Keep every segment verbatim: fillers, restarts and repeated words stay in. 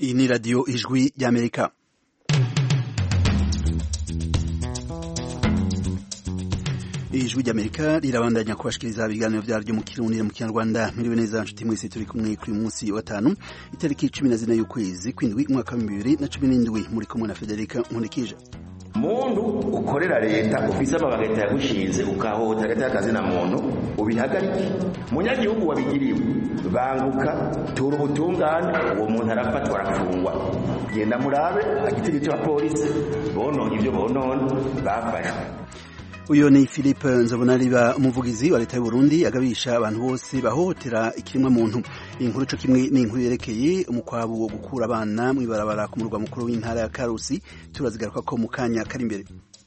Iyi ni radiyo ijwi ry'Amerika. Ijwi ry'Amerika rirabandanya kubashikiriza ibiganiro vyaryo mu Kirundi mu Kinyarwanda. Miriwe neza nshuti mwese, turi kumwe kuri munsi wa gatanu itariki cumi na zine y'ukwezi kwindwi umwaka wa bibiri na cumi n'indwi, muri kumwe na Federica Nkulikije. Muntu ukorera leta ufise amabanga leta yagushinze ukahota hagati y'akazi na muntu ubihagarike. Munyagihugu wabigiriwe banguka tura ubutungane, uwo muntu arafatwa arafungwa. Genda murabe agitegeko cya polisi bononye ibyo bonone bafashwe. Uyo ni Philippe Nzobonariba, umuvugizi wa leta y'u Burundi, agabisha abantu bose bahohotera ikiremwa muntu. Inkuru cyo kimwe ni inkuru yerekeye umukwabu wo gukura abana mu ibarabara ku murwa mukuru w'intara ya Karusi, turazigaruka ko mu kanya kari imbere.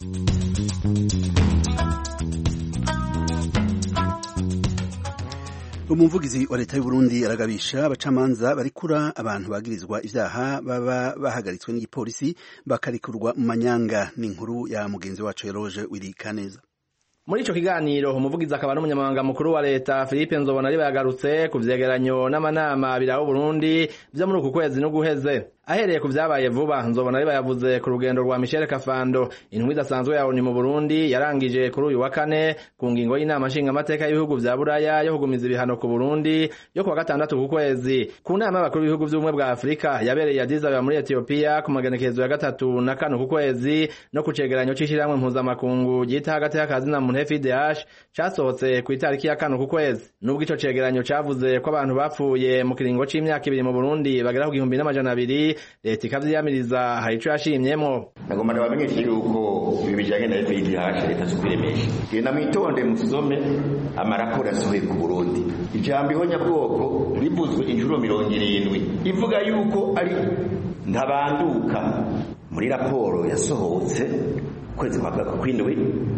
Umuvugizi wa leta y'u Burundi aragabisha abacamanza barikura abantu bagirizwa ivyaha baba bahagaritswe n'igipolisi bakarikurwa mu manyanga. Ni inkuru ya mugenzi wacu Eroge Wirikaneza. Muri ico kiganiro umuvugizi akaba n'umunyamabanga mukuru wa leta Philippe Nzobonariba yagarutse ku vyegeranyo n'amanama biraho Burundi vyo muri uku kwezi no guheze. Ahereye ku vyabaye vuba, Nzobonariba yavuze ku rugendo rwa Michel Kafando, intumwa idasanzwe ya O N U mu Burundi, yarangije kuri uyu wa kane ku ngingo y'inama nshinga amateka y'ibihugu vya Buraya yo kugumiza ibihano ku Burundi yo kuwa gatandatu ku kwezi. Ku nama y'abakuru b'ibihugu vy'ubumwe bwa Afrika yabereye Addis Ababa muri Ethiopia ku magenekerezo ya gatatu na kane ku kwezi, no ku cegeranyo c'ishirahamwe mpuzamakungu gita hagati y'akazi na muntu F I D H casohotse ku itariki ya kane ku kwezi. Nubwo ico cegeranyo cavuze ko abantu bapfuye mu kiringo c'imyaka ibiri mu Burundi bagera ku igihumbi n'amajana abiri, leta ikavyiyamiriza hari ico yashimyemwo. Nagomba ndabamenyeshe yuko ibi bijanye na F I D H leta sukwiremesha. Genda mwitonde musome amaraporo yasohoye ku Burundi. Ijambo ihonyabwoko rivuzwe inshuro mirongo irindwi, ivuga yuko ari ntabanduka. Muri raporo yasohotse kwezi kwa kwindwi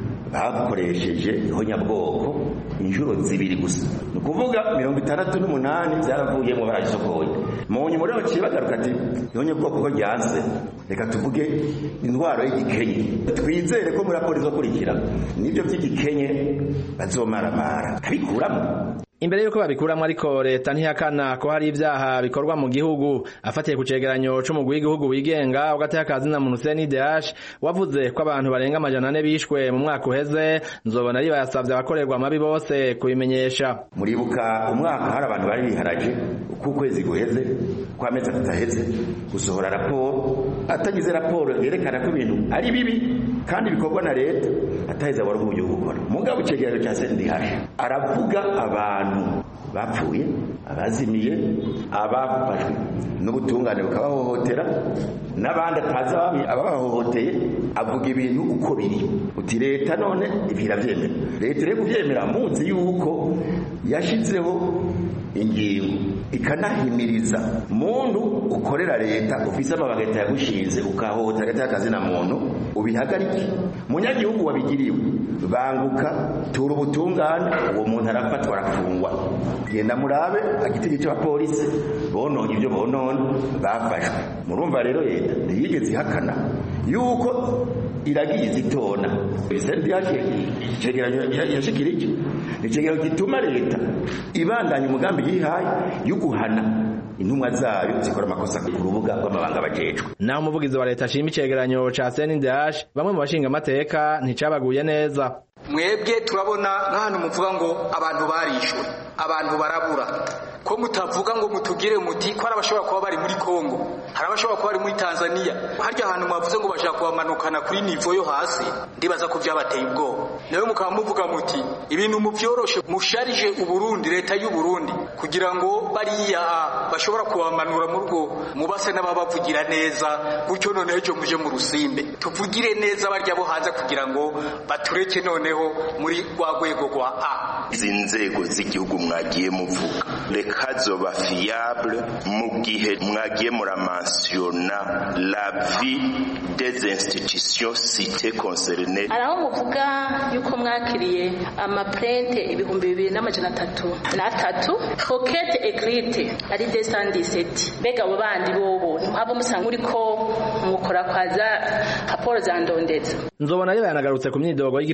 bakoresheje ihonyabwoko inshuro zibiri gusa, ni ukuvuga mirongo itandatu n'umunani vyaravuyemo baragisokoye. Mu nyuma rero cibagaruka ati ihonyabwoko ko ryanse, reka tuvuge indwara y'igikenye. Twizere ko muri raporo izokurikira nivyo vy'igikenye bazomaramara kabikuramo. Imbere yuko babikuramwo ariko leta ntihakana ko hari ivyaha bikorwa mu gihugu. Afatiye ku cegeranyo c'umugwi w'igihugu wigenga ugateye akazi na muntu C N D H wavuze ko abantu barenga amajana ane bishwe mu mwaka uheze, Nzobonariba yasavye abakorerwa amabi bose kubimenyesha. Muribuka umwaka hari abantu bari biharaje uko ukwezi guheze, kwa mezi ataheze gusohora raporo, atagize raporo yerekana ko ibintu ari bibi kandi bikorwa na leta, ataheze abari mu gihugu gukora. Mugabo icegeranyo ca C N D H aravuga abantu bapfuye, abazimiye, abafashwe n'ubutungane bukabahohotera, n'abandi atazi ababahohoteye. Avuga ibintu uko biri, uti leta none iviravyemera. Leta rero kuvyemera muzi yuko yashizeho ingingo ikanahimiriza muntu ukorera leta ufise amabanga leta yagushinze ukahota hagati y'akazi na muntu ubihagarike. Munyagihugu wabigiriwe banguka tura ubutungane, uwo muntu arafatwa arafungwa. Genda murabe agitegeko cya polisi bononye ibyo bonone bafashwe. Murumva rero leta ntiyigeze ihakana yuko iragiye zitona. President yaje icegeranyo yashikirije icegeranyo gituma leta ibandanya umugambi yihaye yo guhana intumwa zayo zikora amakosa ku rubuga rw'amabanga bajejwe. Naho umuvugizi wa leta ashima icegeranyo ca C N D H, bamwe mu bashinga amateka nticabaguye neza. Mwebwe turabona nk'ahantu muvuga ngo abantu barishwe, abantu barabura, ko mutavuga ngo mutugire muti ko arabashobora kuba bari muri Kongo, hari abashobora kuba bari muri Tanzania. Harya ahantu mwavuze ngo bashaka kubamanukana kuri nivo yo hasi, ndibaza ko vyabateye ubwoba. Nawe mukaba muvuga muti ibintu mu vyoroshe musharije uburundi, leta y'u Burundi, kugira ngo bariya bashobora kubamanura mu rwo mubase n'ababavugira neza, gutyo none ejo muje mu rusimbe tuvugire neza barya bo hanze kugira ngo batureke none muri rwa rwego rwa A. Izi nzego z'igihugu mwagiye muvuga reka zoba fiable mu gihe mwagiye muramensiona la vie des institutions citées concernées. Araho muvuga yuko mwakiriye amaprente ibihumbi bibiri n'amajana atatu na atatu, requête écrite ari deux cent dix-sept. Bega abo bandi bobo abo musanga uriko mukora kwaza raporo za ndondeza. Nzobonariba yanagarutse ku myidogo y'igipolisi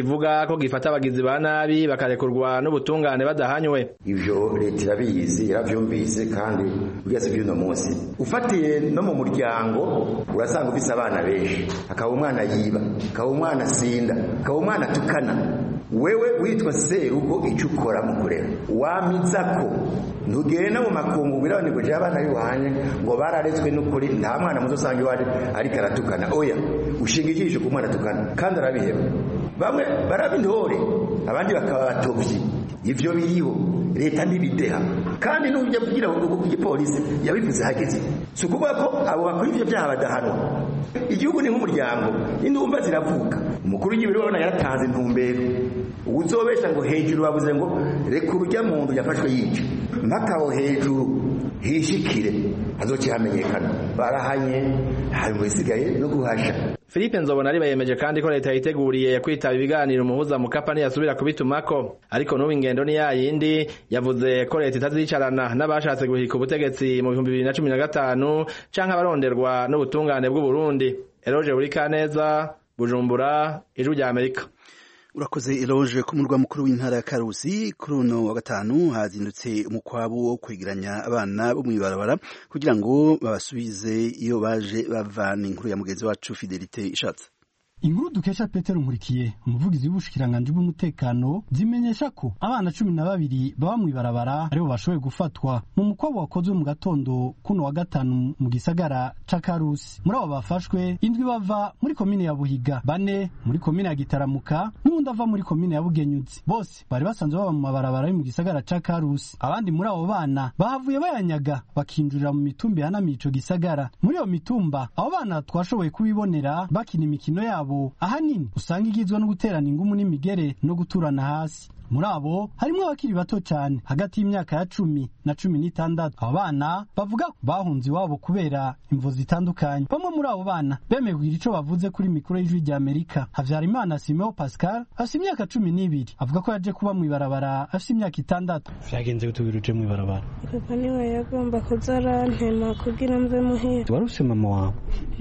kivuga ko gifata abagizi ba nabi bakarekurwa n'ubutungane badahanywe. Ivyo leta irabizi yaravyumvise kandi ugeze by'uno munsi ufatiye no mu muryango urasanga ufise abana benshi, akaba umwana yiba, akaba umwana sinda, akaba umwana tukana, wewe witwa serugo icyo ukora mu kurera wamizako ntugenda mu makungu birabone ngo je abana yuhanye ngo bararetswe n'ukuri nta mwana muzo usanga iwaje ariko aratukana. Oya, ushinga ijisho ku mwana tukana kandi arabiheba. Bamwe barabintore abandi bakaba batovyi. Ivyo biriho leta ntibideha kandi n'ujya kugira ngo ku gipolisi yabivuze hageze. Si ukuvuga ko abo bakora ivyo byaha badahanwa. Igihugu ni nk'umuryango, indumva ziravuka. Umukuru w'igihugu urabona yaratanze intumbero. Uzobesha ngo hejuru bavuze ngo reka urujya mu ndu yafashwe yica mpaka aho hejuru hishikire azokihamenyekana. Barahanye hari mu bisigaye no guhasha. Philippe Nzobonariba yemeje kandi ko leta yiteguriye kwitaba ibiganiro umuhuza Mukapa ntiyasubira kubitumako, ariko n'ubu ingendo ni yayindi. Yavuze ko leta itazicarana n'abashatse guhika ubutegetsi mu bihumbi bibiri na cumi na gatanu canke abaronderwa n'ubutungane bw'u Burundi. Eloge Burikaneza, Bujumbura, Ijwi rya Amerika. Urakoze Eloge. Ku murwa mukuru w'intara ya Karusi kuri uno wa gatanu hazindutse umukwabu wo kwegeranya abana bo mwibarabara kugira ngo babasubize iyo baje bavana. Inkuru ya mugenzi wacu Fidelite Ishatse. Inkuru dukesha Petero Nkurikiye umuvugizi w'ubushikiranganje bw'umutekano zimenyesha ko abana cumi na babiri baba mwibarabara aribo bashoboye gufatwa mu mukwabo wakozwe mu gatondo kuno wa gatanu mu gisagara ca Karusi. Muri abo bafashwe indwi bava muri komine ya Buhiga, bane muri komine ya Gitaramuka n'undi ava muri komine ya Bugenyuzi. Bose bari basanzwe baba mu mabarabara yo mu gisagara ca Karusi. Abandi muri abo bana bahavuye bayanyaga bakinjurira mu mitumba yanamiye ico gisagara. Muri iyo mitumba abo bana twashoboye kubibonera bakina imikino yabo ahanini usanga igizwe no guterana ingumu n'imigere no guturana hasi. Muri abo harimo abakiri bato cyane hagati y'imyaka ya cumi na cumi n'itandatu. Abo bana bavuga bahunze iwabo kubera imvo zitandukanye. Bamwe muri abo bana bemeye kugira ico bavuze kuri mikoro y'Ijwi rya Amerika. Havyarimana Simeo Pascal afite imyaka cumi n'ibiri avuga ko yaje kuba mwibarabara afite imyaka itandatu. Vyagenze gutubiruje mwibarabara. Papa niwe yagomba kuzarantema kugira mve muhira. Wari ufise mama wawe?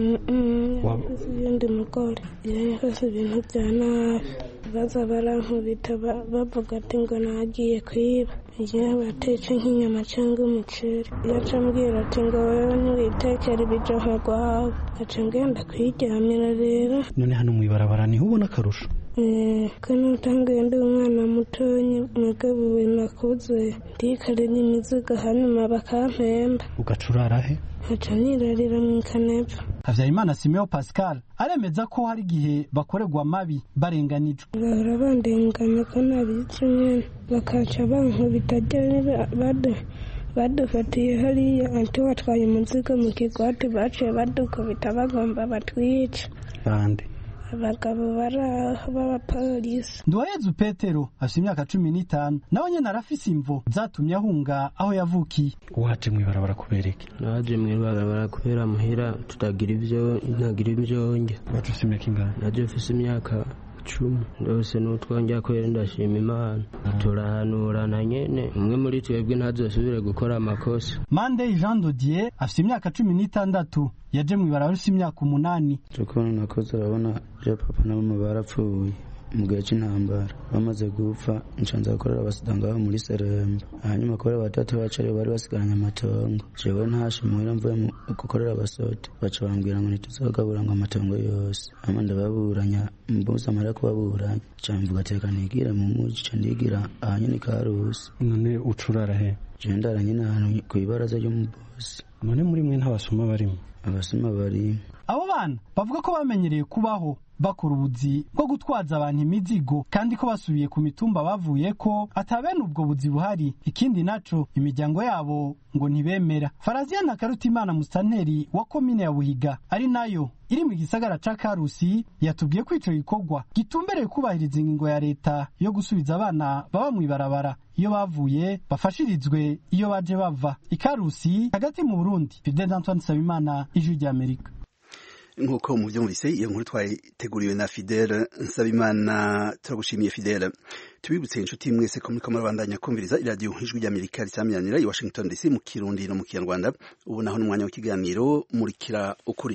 Mhm. Ndi mugore. Yahise ibintu bya nabi. Baza barankubita bavuga ati ngo nagiye kwiba. Yewe batetse nk'inyama cyangwa umuceri. Yaca ambwira ati ngo wewe ntiwitekere ibijoho rwawe. Aca ngenda kwiryamira rero. None hano mwibarabara niho ubona akarusho? Eh, kano tangiye ndi umwana mutonyi mugabuwe nakuze ndikare n'imizigo hanyuma bakampemba. Ugacurara he? Aca nirarira mu kanepfa. Havyarimana Simeo Pascal aremeza ko hari gihe bakorerwa mabi barenganijwe. Bahora bandenganya ko nabice nyene bakaca bankubita jyewe bade badufatiye hariya anti watwaye umuzigo mu kigwati baciye badukubita bagomba batwica. Bande abagabo baraho b'abapolisi. Nduwayezu Petero afite imyaka cumi n'itanu nawe nyene arafise imvo zatumye ahunga aho yavukiye. Waje mwibarabara kubera iki? Naje mwibarabara kubera muhira tutagira ivyo ntagira ivyo nge. Waje ufise imyaka ingana? Naje ufise imyaka cumi. Ndose n'utwongera kwera ndashima Imana. Turahanurana nyene umwe muri twebwe ntazosubire gukora amakosa. Mandey Jean Dodier afite imyaka cumi n'itandatu yaje mwibarabara afite imyaka umunani. Tukona nakoze urabona je papa na mama barapfuye mu gihe cy'intambara bamaze gupfa nshanza gukorera abasudanga babo muri Seremba. Hanyuma kubera batatu bacari bari basigaranye amatongo jewe ntashimura mvuye mu gukorera abasote baca bambwira ngo ntituzogabura ngo amatongo yose hama ndababuranya mbuza amara kubaburanya ca mvuga teka nigire mu muji ca ndigira ahanyene Karusi. None ucurara he? Je ndaranye n'ahantu kwibaraza ryo mu bosi. None muri mwe ntabasoma barimo? Abasoma bari. Abo bana bavuga ko bamenyereye kubaho bakora ubuzi bwo gutwaza abantu imizigo kandi ko basubiye ku mitumba bavuye ko atabene ubwo buzi buhari. Ikindi naco imiryango yabo ngo ntibemera. Faraziana Karutimana Mustanteri wa komine ya Buhiga ari nayo iri mu gisagara ca Karusi yatubwiye ko ico gikorwa gitumbereye kubahiriza ingingo ya leta yo gusubiza abana baba mwibarabara iyo bavuye bafashirizwe iyo baje bava. Ikarusi hagati mu Burundi. Fidel Antoine Sabimana, Ijwi rya Amerika. Nkuko muvyumvise iyo nkuru twayiteguriwe na Fidel Nsabimana. Turagushimiye Fidel. Tubibutse inshuti mwese ko muriko murabandanya kumviriza iradiyo Ijwi rya Amerika risamyanira i Washington D C mu Kirundi no mu Kinyarwanda. Ubu naho n'umwanya w'ikiganiro Murikira Ukuri.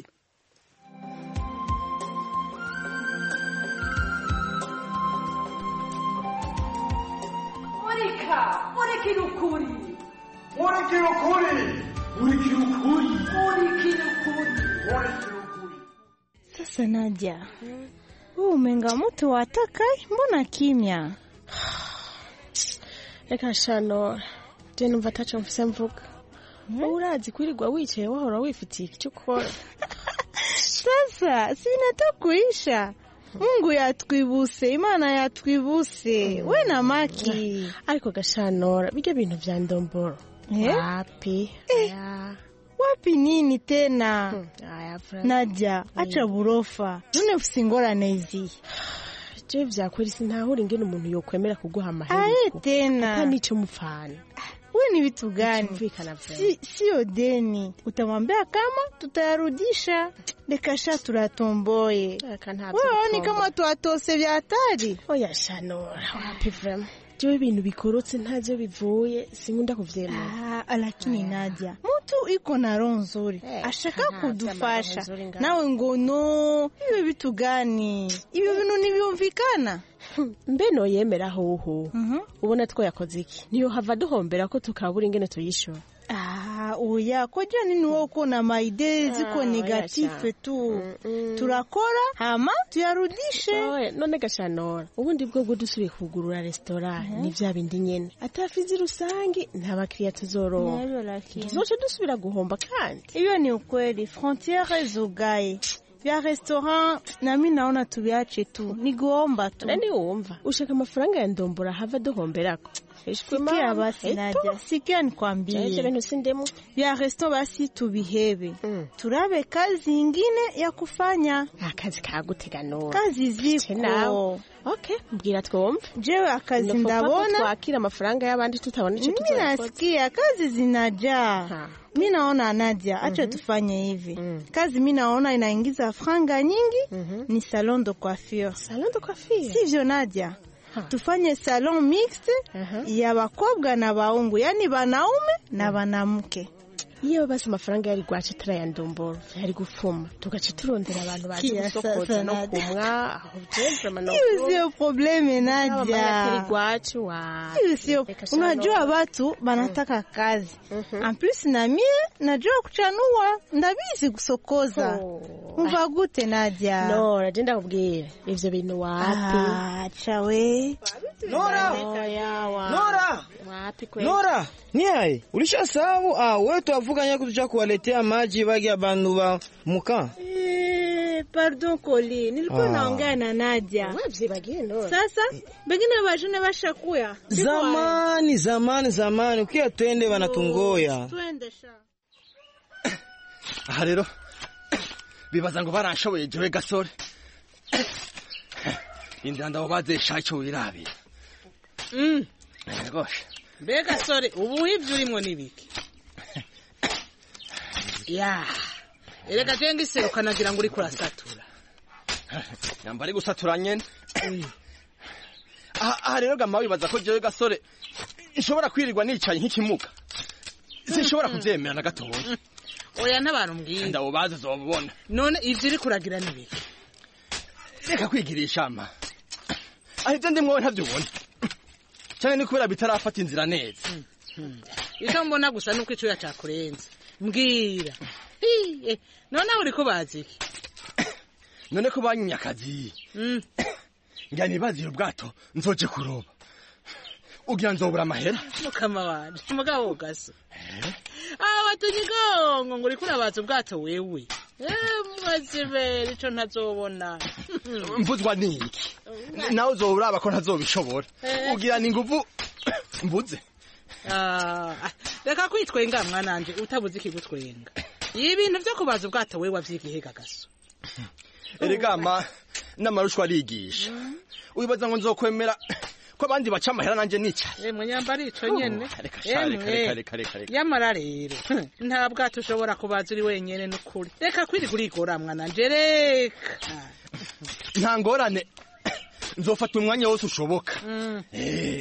reka murikira ukuri murikira ukuri murikira ukuri murikira ukuri murikira ukuri. Sasa Nadia, wewe umenga mtu watakai, mbona kimya? Reka shano je numva tacho mfise mvuga. Urazi kwirirwa wicaye wahora wifitiye icyo ukora. Sasa sinataka kuisha. Mungu yatwibuse, Imana yatwibuse. We na Maki. Ariko gashanora bijya bintu vya ndomboro. Wapi? Aya. Wapi nini tena? Aya friend. Nadia, acha burofa. None ufise ingorane izi. Je vyakweri sintahura ingene umuntu yokwemera kuguha amahera. Aye tena. Atanico mupfana. We ni vitu gani? Si, sio deni. Utamwambia kama tutayarudisha. Dekasha turatomboye. Wewe ni kama tuatose vya hatari. Oya shanora. Wapi vrem. Jewe ibintu bikorotse ntaje bivuye sinkunda kuvyemera. Ah, lakini Nadia, mtu iko na roho nzuri. Ashaka kudufasha. Nawe ngo no, ibi bitu gani? Ibi bintu nibyumvikana. Mbeno yemera hoho. Ubona two yakoze iki? Niyo hava duhombera ko tukabura ingene tuyishora. Ah, oya, koja nini wewe uko na maide ziko negative tu. Turakora hama tuyarudishe. Oye, none gashanora. Ubundi bwo gudusubiye kugurura restaurant ni vya bindi nyene. Atafizi rusangi nta bakiriya tuzoro. Nero lakini. Tuzoce dusubira guhomba kandi. Iyo ni ukweli, frontiere zugaye. Vya restaurant na mimi naona tubiache tu. Nigomba tu. Nani uumva? Ushaka amafaranga ya ndombora hava duhomberako. Sikia basi Nadia, sikia nikwambie. Vya resto basi tubihebe. Mm. Turabe kazi ingine ya kufanya. Akazi kaguteganora. Kazi ziko. Okay, mbwira twumve. Jewe akazi ndabona. Twakira amafaranga y'abandi tutabona ico tuzakora. Mimi nasikia kazi zinajaa. Mimi naona Nadia, acha mm -hmm. tufanye hivi. Mm. Kazi mimi naona inaingiza franga nyingi, mm -hmm. ni salon de coiffure. Salon de coiffure. Sivyo Nadia? Tufanye salon mixte uh -huh. ya bakobwa na baungu, yani banaume na banamke. Iyo basi amafaranga yari gwace tara ya ndomboro yari gufuma tugace turondera abantu baje gusokoza no kumwa aho byemve mano. Hiyo sio probleme Nadia. Yari gwace wa. Hiyo sio. Unajua watu banataka kazi. En plus na mie najua kuchanua ndabizi kusokoza. Umva gute Nadia? No, nagenda kubwira ivyo bintu wapi? Ah, chawe. Nora! Nora! Wapi kweli? Nora! Niaye, ulishasahau ah wetu avuganya kutucha kuwaletea maji bagi abantu ba muka. Eh, pardon Koli, nilikuwa ah. naongea na Nadia. Wapi bagi Nora? Sasa, bengine bajune bashakuya. Zamani, zamani, zamani, ukiya twende banatungoya. Oh, twende sha. Aha rero bibaza ngo baranshoboye jewe gasore. Indanda wabaze shacho wirabira. Mm. Gosh. Mbega sore ubu ivyo urimo nibiki? Ya. Erega jenga iseruka nagira ngo uri kurasatura. Yambari gusatura nyene. Ah ah rero gama wibaza ko jewe gasore ishobora kwirirwa nicaye nk'ikimuga. Sinshobora kuvyemera na gatoya. Oya n'abantu mbwiye. Ndawo baze zobubona. None ivyo uri kuragira nibiki? Reka kwigirisha ama. Ahita ndimwe ntavyubona. Cyane ni kubera bitarafata inzira neza. Icyo mbona gusa nuko ico yacakurenze. Mbwira. Eh, none uri ko bazi. None ko banyakazi. Mm. Ngani bazira ubwato nzoje kuroba. Ugira nzobura amahera. Mukama wanje. Mugabo gaso. Eh? Ah watunyigongo nguri kurabaza ubwato wewe. Eh mwazibera ico ntazobona. Mvuzwa niki? Nawe uzoraba ko ntazobishobora. Ugira ni nguvu mvuze. Ah, reka kwitwenga mwananje utabuze ikigutwenga. Ibintu byo kubaza ubwato wewe wavyigihega gaso. Erega ma namarushwa arigisha. Ubibaza ngo nzokwemera ko abandi baca amahera nanje nica. Eh munyambari ico nyene. Reka reka reka reka. Yamara rero nta bwato ushobora kubaza uri wenyene n'ukuri. Reka kwiri kurigora mwananje reka. Nta ngorane. Nzofata umwanya wose ushoboka. Eh.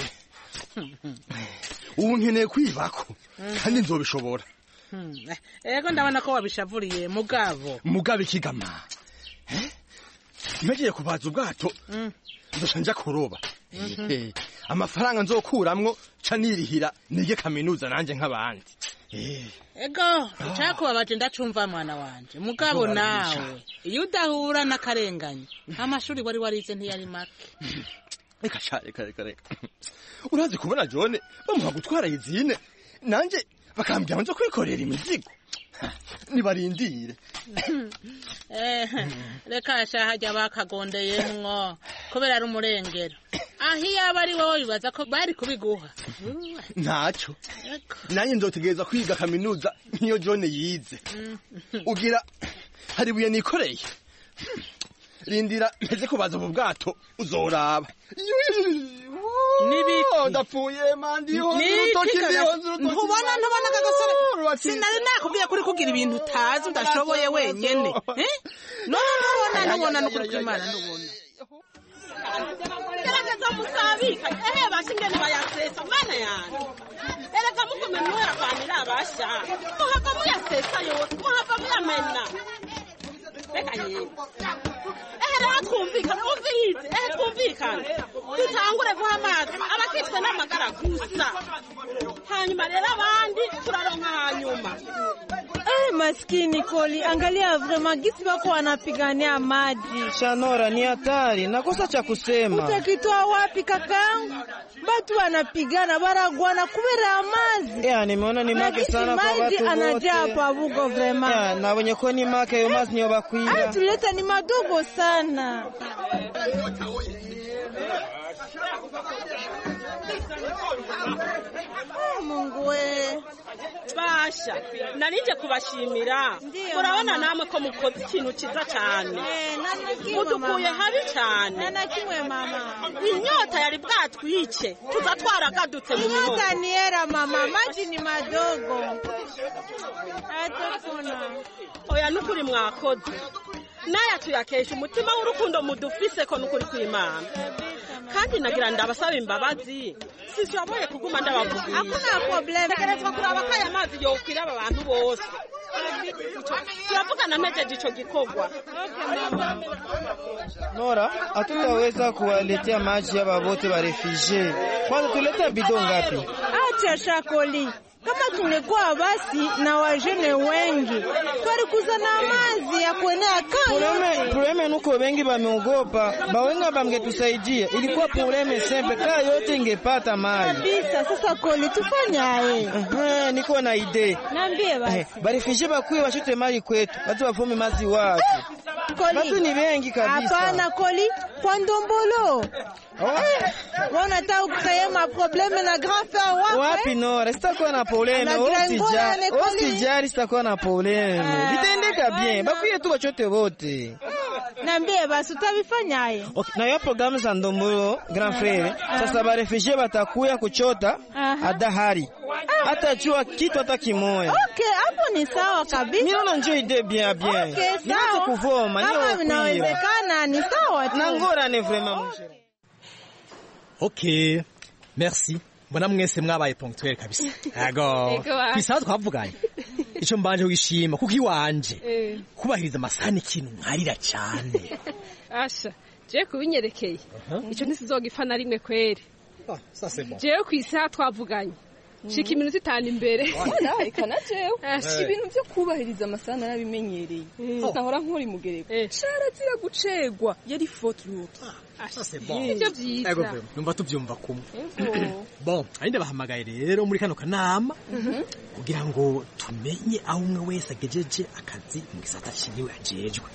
Ubu nkeneye kwibako kandi nzobishobora. Ego ndabona ko wabishavuriye mugabo. Mugabo ikigama. Eh? Megiye kubaza ubwato. Ndoshanja kuroba. Eh. amafaranga nzokuramwo ca nirihira nige kaminuza nanje nk'abandi. Ego, icakubabaje ndacumva mwana wanje. Mugabo nawe, iyo udahura n'akarenganya, amashuri wari warize ntiyari make. Reka sha, reka reka reka. Urazi kubona Jone bamuha gutwara izine, nanje bakambwira nzo kwikorera imizigo. Nibarindire. Eh, reka sha hajya bakagondeyemwo kubera ari umurengero. Ahi yaba ari wowe bibaza ko bari kubiguha. Ntaco. Nanye nzotegereza kwiga kaminuza niyo Jone yize. Ugira hari buye nikoreye. Rindira mpeze kubaza mu bwato uzoraba. Nibiki ndapfuye mandi ho rutoki ndihonze rutoki. Ntubona ntubona kagasore. Sinari nakubwiye kuri kugira ibintu utazi udashoboye wenyene. Eh? No ntubona ntubona no kuri Imana ntubona. Gerageza musabika ehe bashingene bayasesa mana yana. Erega mukume mwera kwanira abasha. Muhava muyasesa yose muhava muyamena. Reka nyine. Ehe rero twumvikana umvirize ehe twumvikana. Dutangure guha amazi abakitwe n'amagara gusa. Hanyuma rero abandi turaronka hanyuma. Eh, maskini Koli, angalia vraiment gisi wako wanapigania maji. Shanora ni hatari, nakosa cha kusema. Utakitoa wapi kakangu? Batu wanapigana baragwana kubera maji. Yeah, nimeona ni make sana kwa watu wote. Maji anajaa pa bugo vraiment. Yeah, na wenye kwa ni make yo maji niyo bakuira. Ah, tuleta ni madogo sana. Oh, Mungu we. Basha, narije kubashimira. Murabona namwe ko mukoze ikintu kiza cyane. Eh, nanakiwe mudukuye habi cyane. Nanakiwe mama. Inyota yari bwatwice. Tuzatwara gadutse mu mihogo. Inyota ni era mama, maji ni madogo. Atafuna. Oya nukuri mwakoze. Naya tuyakesha umutima w'urukundo mudufise ko nukuri kw'Imana. Kandi nagira ndabasaba imbabazi. Sishoboye kuguma ndabavugisha. Hakuna problem. Tegerezwa kuraba ko aya mazi yokwira aba bantu bose. Turavugana mejeje ico gikorwa. Nora, hatutaweza kuwaletea maji hapa wote wa refugee. Kwanza tuleta bidon ngapi? Acha Shakoli. Kama tungekuwa basi na wajene wengi, twarikuza na mazi ya kuenea kaya. Probleme, probleme nuko wengi bameogopa. Bawenga bangetusaidia. Ilikuwa probleme sempe kaya yote ingepata maji. Kabisa, sasa Koli tufanyaje? Eh, niko na idea. Niambie basi. Eh, barifishie bakuye washote maji kwetu. Watu wafome maji watu. Koli. Watu ni wengi kabisa. Hapana Koli, kwa Ndombolo. Wana tau kusema probleme na grand frère wapi? Wapi Nora, sitakuwa na probleme. Osijari, osijari sitakuwa na probleme. Vitendeka bien. Bakuye tu wachote wote. Niambie basi utavifanyaje? Okay, na hiyo programu za Ndombolo grand frère. Sasa ba refugee batakuya kuchota adahari. Hata chua kitu hata kimoya. Okay, hapo ni sawa kabisa. Mimi naona njoo idea bien bien. Okay, nianze kuvoma, niyo. Kama inawezekana ni sawa tu. Na ngora ni vraiment mon chéri. Okay, merci. Mbona mwese mwabaye ponctuel kabisa. Yego. Kwisaha twavuganye. Ico mbanje kugishima kuko iwanje. Kubahiriza amasahani ikintu nkarira cyane. Asha, je kubinyerekeye. Ico ntisizogifa na rimwe kweri. Ah, ça c'est bon. Je kwisaha twavuganye. Shika iminota itanu imbere. Reka na jewe. Ashika ibintu byo kubahiriza amasahani narabimenyereye. Nahora nkuri mugereko. Sharazira gucegwa yari faute route. Ah, ça c'est bon. Ibyo byiza. Ego pe, numva tubyumva kumwe. Bon, ayinde bahamagaye rero muri kano kanama kugira ngo tumenye aho umwe wese agejeje akazi mu gisata cyiwe ajejwe.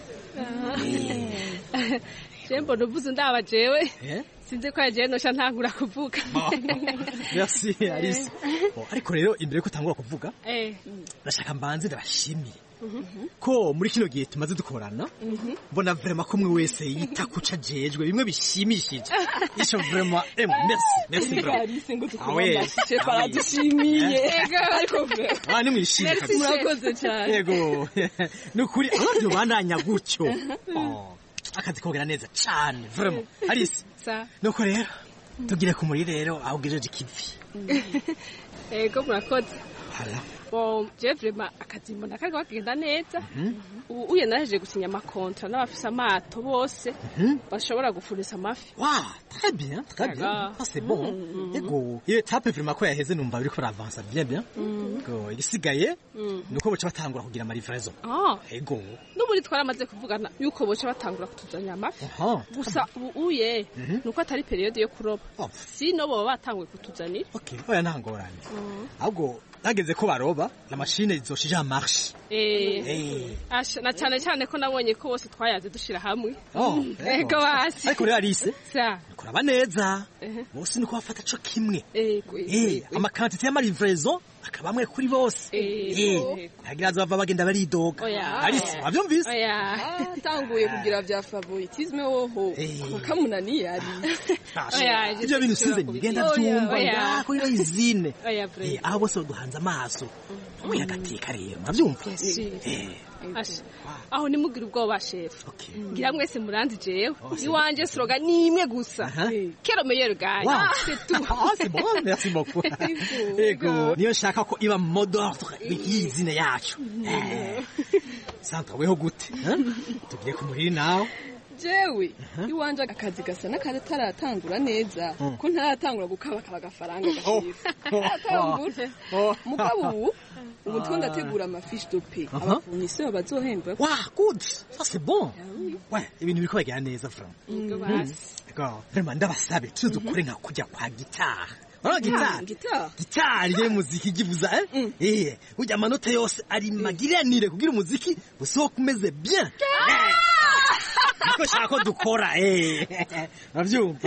Jembo nduvuze ndaba jewe. Sinze ko yaje no sha ntangura kuvuga. Merci Alice. Bon, ariko rero imbere ko tangura kuvuga. Eh. Nashaka mbanze ndabashimire. Ko muri kino gihe tumaze dukorana mbona vraiment ko mwe wese yita kuca jejwe bimwe bishimishije. Isho vraiment eh merci merci vraiment. Ah ouais. Je paradishimiye. Ariko vraiment. Ah ni mwishimye kabisa. Murakoze cyane. Yego. Nukuri abavyo bandanya gutyo. Oh. Akazi kogera neza cyane vraiment. Alice. Sa. Nuko rero tugire ku muri rero aho gejeje kivi. Ego murakoze. bon je vraiment akazi mbona kariko kagenda neza ubu uye naje gusinya amakontra n'abafise amato bose bashobora gufurisa amafi wa très bien très bien ça c'est bon ego iyo etape vraiment ko yaheze numva biriko avancer bien bien go igisigaye nuko boca batangura kugira ama livraison ego no muri twaramaze kuvugana yuko boca batangura kutuzanya amafi gusa ubu uye nuko atari periode yo kuroba sino bo batanguye kutuzanira okay oya ntangorane ahubwo nageze ko baroba na machine izoshije amarche eh asha na cyane cyane ko nabonye ko bose twayaze dushira hamwe ego basi ariko rero Alice sa kuraba neza bose niko bafata cyo kimwe eh amakantite ya livraison akabamwe kuri bose eh agira zava bagenda baridoga Alice wavyumvise oya tanguye kugira vya favoritisme woho kamunani yari oya ibyo bintu size ngenda byumva ngako iyo izine eh aho bose duhanze amaso oya gatika rero navyumva Asha aho nimugira ubwoba chef ngira mwese muranzi jewe iwanje slogan ni imwe gusa kero meilleur gars c'est tout ah c'est bon merci beaucoup ego niyo shaka ko iba modordre y'izina yacu santa weho gute tugiye kumurira nawe jewe iwanje akazi gasa n'akataratangura neza ko ntaratangura gukabaka agafaranga gashize atangura mugabo ubu twandategura amafiche de paie abafournisseurs bazohembwa wa good ça c'est bon ouais ibintu biko bagera neza franc ego vraiment ndabasabe tuzukore nka kujya kwa guitar Ora guitar guitar guitar ye muziki givuza eh eh ujya amanota yose ari magiranire kugira umuziki usohoka umeze bien Niko shako dukora eh navyumva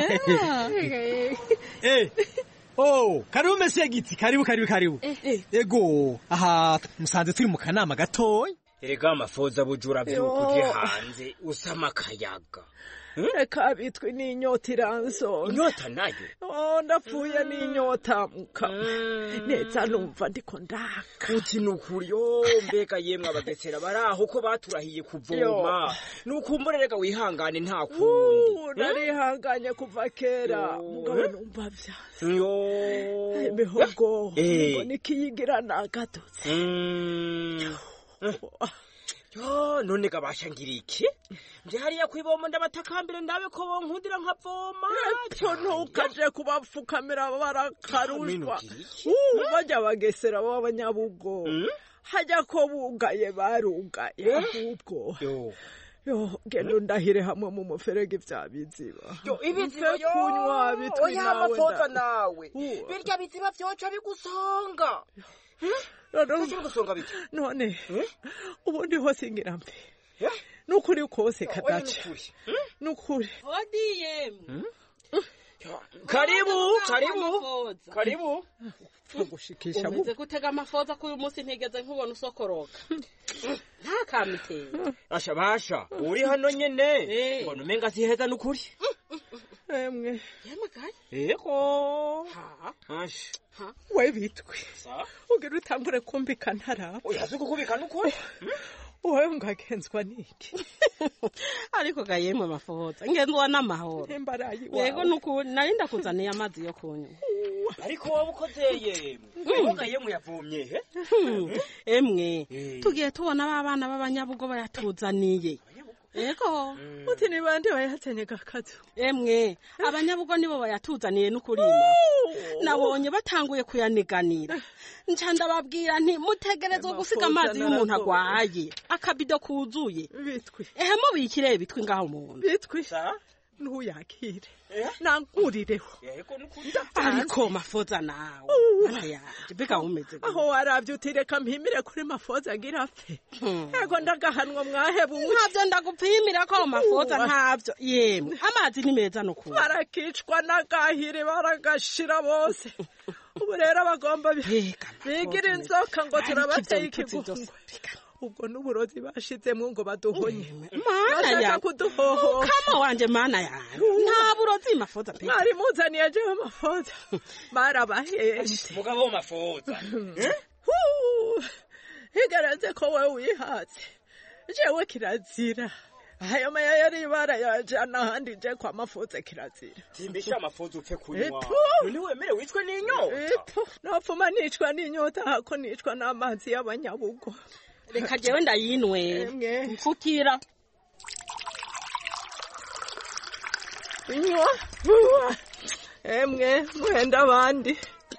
eh oh karibu mese giti karibu karibu karibu ego aha musanze turi mu kanama gatoyi erega amafoza bujura by'ukuje hanze usama kayaga Reka bitwe n'inyota iranzo. Inyota nayo? Oh, ndapfuye n'inyota muka. Neza numva ndiko ndaka. Uti nukuri yo mbega yemwe abagesera baraho ko baturahiye kuvoma. Nukumbure rega wihangane nta kundi. Narihanganye kuva kera. Mugabo numva vya. Yo. Imihogo. Ngo nikiyigira nagatutse. Mm. Yo none gabashangira iki? Nje hariya kwiboma ndabatakambire ndabe ko bonkundira nkavoma. Cyo ntukaje kubafukamira barakarushwa. Uh bajya bagesera b'abanyabugo. Hajya ko bugaye barugaye ahubwo. Yo. Yo gendo ndahire hamwe mu muferege vya biziba. Yo ibiziba yo kunywa bitwi nawe. Oya nawe. Birya biziba vyoca bigusonga. None ubundi hose ngira mpe nukuri kose kadaca nukuri odiye karibu karibu karibu gushikisha mu uze gutega amafoza ko uyu munsi ntigeze nkubona usokoroka nta kamite asha basha uri hano nyene mbona umenga siheza nukuri emwe yamagaye eko ha asha we bitwe ugira utangure kumbika ntaraba oyaze kukubika nukuri wowe ngagenzwa niki ariko gayemwe amafoza ngenzwa n'amahoro embarayi wawe yego nukuri narinda kuzaniye amazi yo kunywa ariko wowe ukozeye mwe yemwe yavomye he emwe tugiye tubona abana b'abanyabugo bayatuzaniye Ego uti ni bande bayatenye gakazo emwe abanyabugo nibo bayatuzaniye n'ukurima nabonye batanguye kuyaniganira ncanda babwira nti mutegerezwa gusiga amazi y'umuntu agwaye akabido kuzuye bitwi ehe mu bikire bitwi ngaho umuntu bitwi ntuyakire nangurireho ariko mafoza nawe yaje bika umeze aho waravye utireka mpimire kuri mafoza agira apfe ego ndagahanwa mwahebu ntabyo ndagupimira ko mafoza ntabyo yemwe amazi ni meza no kuba barakicwa nagahire baragashira bose ubu rero bagomba bigira inzoka ngo turabateye ikivugo ubwo n'uburozi bashizemo ngo baduhonye mana ya kuduhoho kama wanje mana ya nta burozi mafoza pe ari muzaniye je mafoza barabaheje mugabo mafoza higaraze ko wewe wihatse jewe kirazira ayo maya yari barayajana ahandi je kwa mafuze kirazira timbisha amafuze upfe kunywa none wemere wicwe n'inyota nopfuma nicwa n'inyota hako nicwa n'amazi y'abanyabugo reka jewe ndayinwe mfukira inywa emwe muhenda abandi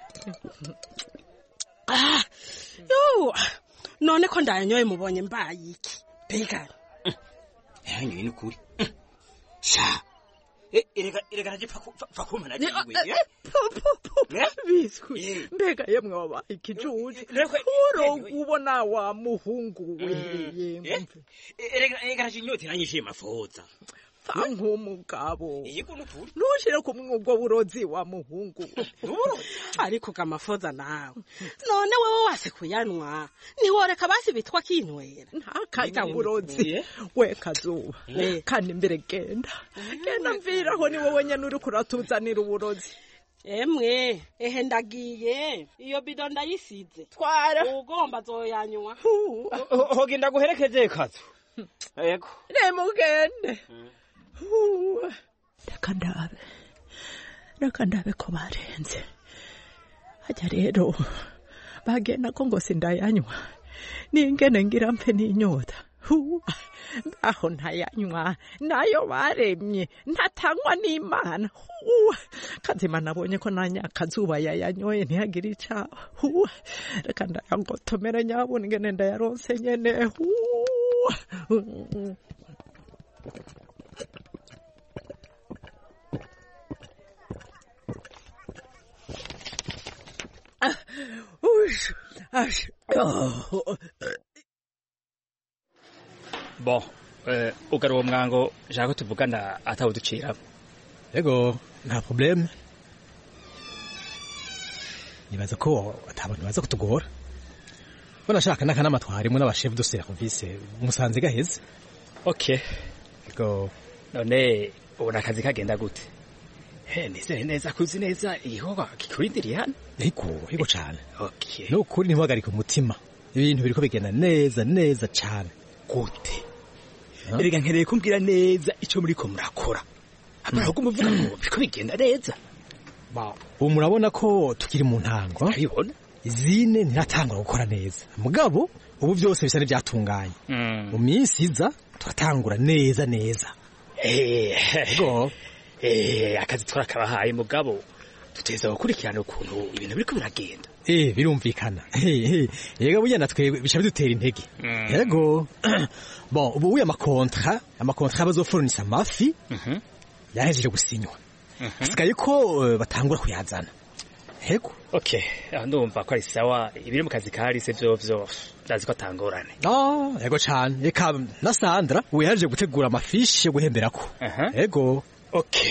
ah yo none ko ndayanyoye mubonye mbaye iki pega yanyoye ni kuri sha erega erega najipa fakuma najiwe biswi mbega yemwe wabaye ikijuje uro ubona wa muhungu we yemwe erega erega najinyoti nanyishe mafoza nk'umugabo ntushire ku mwugo burozi wa muhungu ariko kamafoza nawe none wewe wase kuyanwa niworeka basi bitwa kinwera ntakanya burozi we kazuba kandi imbere genda genda mviraho ni wowe nyene uri kuratuzanira uburozi emwe ehe ndagiye iyo bido ndayisize twara ugomba zoyanywa hogenda guherekeje kazo yego nemugende reka ndabe reka ndabe ko barenze hajya rero bagenda ko ngo sindayanywa ningene ngira mpe n'inyota aho ntayanywa nayo baremye ntatanywa n'Imana kazima nabonye ko nanyakazuba yayanyoye ntihagira icaho reka ndayangotomera nyabona ngene ndayaronse nyene Bon, euh, ugaruwo mwango jako tuvugana atawuducira. Ego, nta problem. Nibaza ko atabantu baza kutugora. Bona shaka nakanama twarimo n'abashef de service musanze gaheze. Okay. Ego, none ubona akazi kagenda gute? He, nizere neza kuzi neza igikorwa kikurindiriye hano. Ego, ego cyane. Okay. No kuri ntiwagarika umutima. Ibintu biriko bigenda neza neza cyane. Gute? Erega nkereye kumbwira neza ico muri ko murakora. Amara ko muvuga ngo biriko bigenda neza. Ba, ubu murabona ko tukiri mu ntango. Ayibona. Izine ntiratangura gukora neza. Mugabo ubu byose bisa n'ibyatunganye. Mu minsi iza turatangura neza neza. Eh, go. Eh, akazi twarakabahaye mugabo tuteza gukurikirana ukuntu ibintu biriko biragenda. Eh, birumvikana. Eh, yega burya natwe bisha bidutera intege. Yego. Bon, ubu uya makontra, amakontra bazofurunisa amafi. Mhm. Yahejeje gusinywa. Sigaye ko batangura kuyazana. Hego. Okay, ndumva ko ari sawa ibiri mu kazi kari se byo byo ndazi ko atangorane. Ah, yego cyane. Eka na Sandra uyaje gutegura amafishi yo guhemberako. Hego. Okay.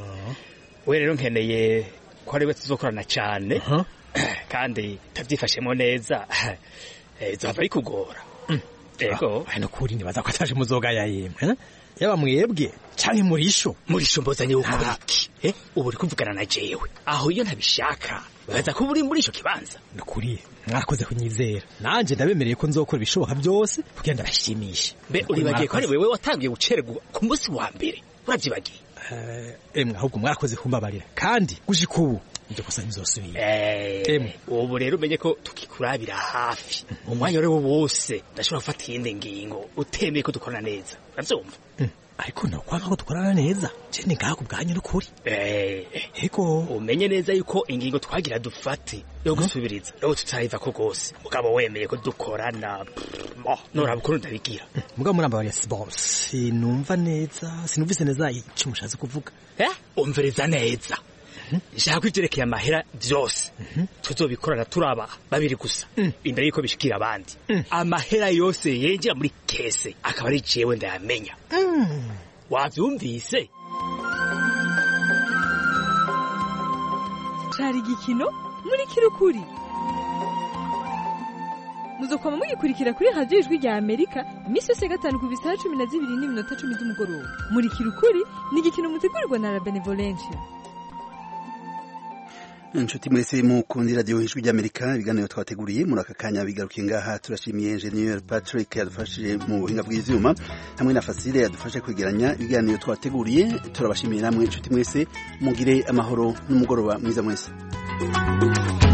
We rero nkeneye ko ari we tuzokorana cyane. Kandi tabyifashemo neza. Eh, zava ikugora. Ego, hano kuri nibaza ko ataje muzoga ya yemwe. Yaba mwebwe cyane murisho, murisho mbozanye ukora iki? Eh, ubu uri kuvugana na jewe. Aho iyo ntabishaka, baza ko buri muri ico kibanza. Ndakuri, mwakoze kunyizera. Nanje ndabemereye ko nzokora ibishoboka byose kugenda bashimisha. Be uri bagiye ko ari wewe watangiye gucererwa ku munsi wa mbere. Uravyibagiye. Eh, emwe ahubwo mwakoze kumbabarira. Kandi gushika ubu nje kosa nizosubira. Eh, ubu rero umenye ko tukikurabira hafi. Umwanya rero wose ndashobora gufata iyindi ngingo utemeye ko dukorana neza. Uravyumva? Ariko no kwanga ko dukorana neza. Je ni ngaho kubwanyu n'ukuri. Eh, ego umenye neza yuko ingingo twagira dufate yo gusubiriza. Rero tutayiva ko gose. Mugabo wemeye ko dukorana. Mo, nora bukuru ndabigira. Mugabo murambabarira sibos. Sinumva neza, sinumvise neza icyo mushaze kuvuga. Eh? Umvereza neza. Nshaka kwigerekeye amahera byose tuzobikorana turaba babiri gusa imbere yuko bishikira abandi amahera yose yinjira muri kese akaba ari jewe ndayamenya wavyumvise cari igikino muri kirukuri muzokoma mugikurikira kuri radio ijwi rya Amerika imisi yose gatanu ku bisaha cumi na zibiri n'iminota cumi z'umugoroba muri kirukuri ni igikino mutegurirwa na La Benevolencia. inshuti mwese mukundi radio Ijwi ry'Amerika ibiganiro twateguriye muri aka kanya bigarukiye ngaha turashimiye Engineer Patrick yadufashije mu buhinga bw'ivyuma hamwe na Fasile yadufashe kwegeranya ibiganiro twateguriye turabashimiye namwe inshuti mwese mugire amahoro n'umugoroba mwiza mwese